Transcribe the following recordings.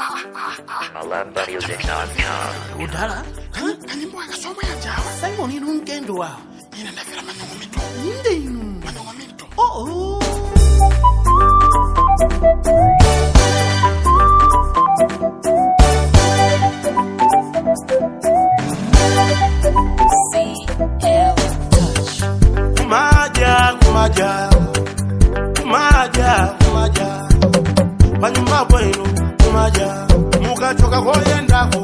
MalambaMusic.com. Udala? Kanyimbo akasomwe ajawa. Simon inu mkendo wao. Ina ndafira manongo mito. Inde inu. Manongo mito. Oh. CL Touch. Kumaja. Panyumba bwenu kumaja. Mukachoka koyendako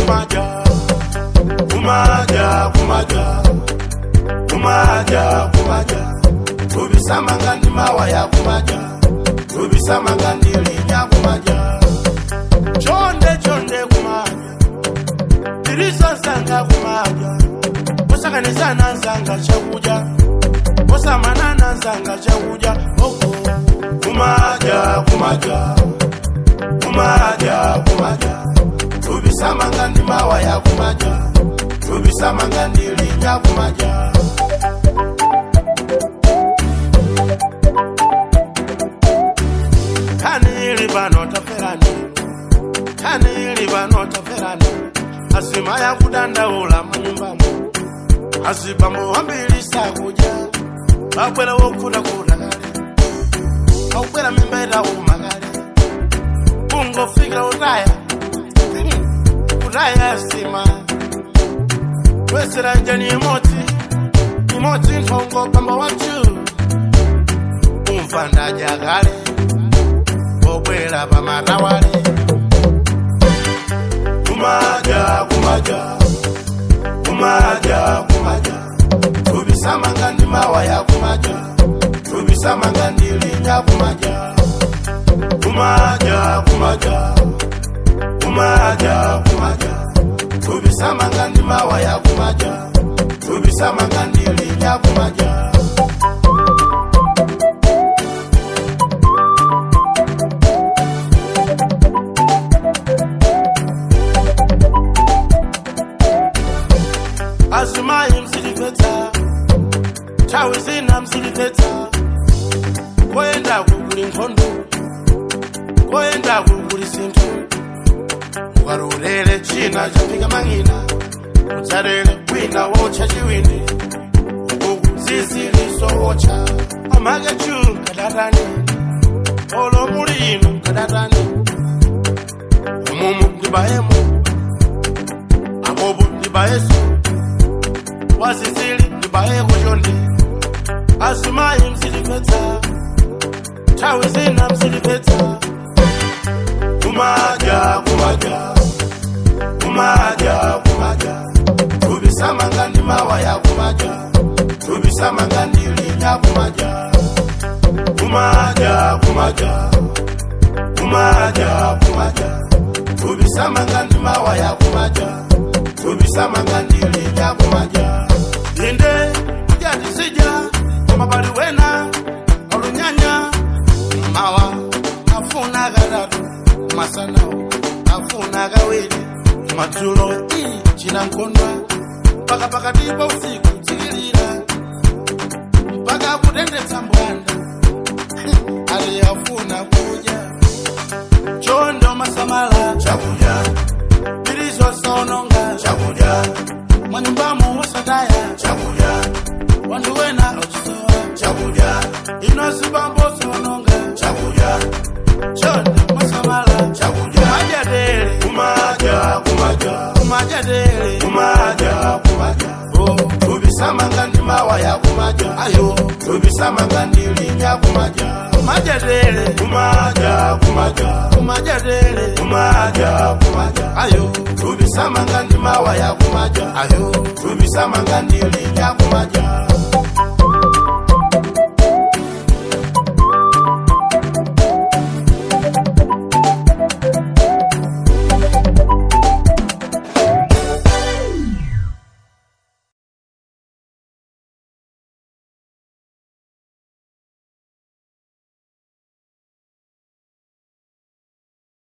kumaja. Tubisamanga ndi mawaya kumaja. Tubisamanga ndi linya kumaja. Chonde kumaja. Tiriso sanga kumaja. Osakanizana sanga chakuja. Osamanana sanga chakuja. Kumaja. Tubisamanga ndi mawaya kumaja. Tubisamanga ndi linya kumaja. Kanili bano taferani. Asima ya kudanda ula manyumbamu. Asibamu wambilisa kuja. Akwela wokuda kudakali. Akwela mimbeda umagali. Bungo figa udaya. Udaya sima. Wesera njani imoti nkongo pamba wachu. Umfanda jagale. Okwela pamarawale. Kumaja. Tubisamanga ndi mawaya kumaja. Tubisamanga ndi linya kumaja. Kumaja. Tubisamanga ndi mawaya kumaja. Tubisamanga ndi linya kumaja. Azimai msilifeta. Chawizina msilifeta. Kwenda kukuli nkondo. Kwenda kukuli sintu. Warurele china chapika mangina. Utarele kwina wocha chiwini. Ziziliso wocha. Omage chu kadarani. Olo mulino kadarani. Umumu nibaemu. Amobu nibaesu. Wasisili nibae kujondi. Asumai msilifeta. Chawizina msilifeta. Kumaja. Tubisamanga ndi mawaya kumaja. Tubisamanga ndi linya kumaja. Kumaja. Tubisamanga ndi mawaya kumaja. Tubisamanga ndi linya kumaja. Inde kujadi sija. Mabali wena. Olunyanya. Mawa. Afuna gadadu. Masanao. Afuna gawili. Matulo. China nkondwa. Paka diba usiku. Tigilira. Mpaka kudende tambwanda. Ali afuna kuja. Chondo masamala. Chakuja. Birizo sononga. Chakuja. Manyumbamu wasadaya. Chakuja. Wanduwena ochisoa. Chakuja. Inosibambo sononga. Chakuja. Chondo masamala. Chakuja. Majadele. Kumaja. Oh. Tubisamanga ndi mawaya kumaja. Ayo. Tubisamanga ndi linya kumaja. Majadele. Kumaja. Ayo. Tubisamanga ndi mawaya kumaja. Ayo. Tubisamanga ndi linya kumaja.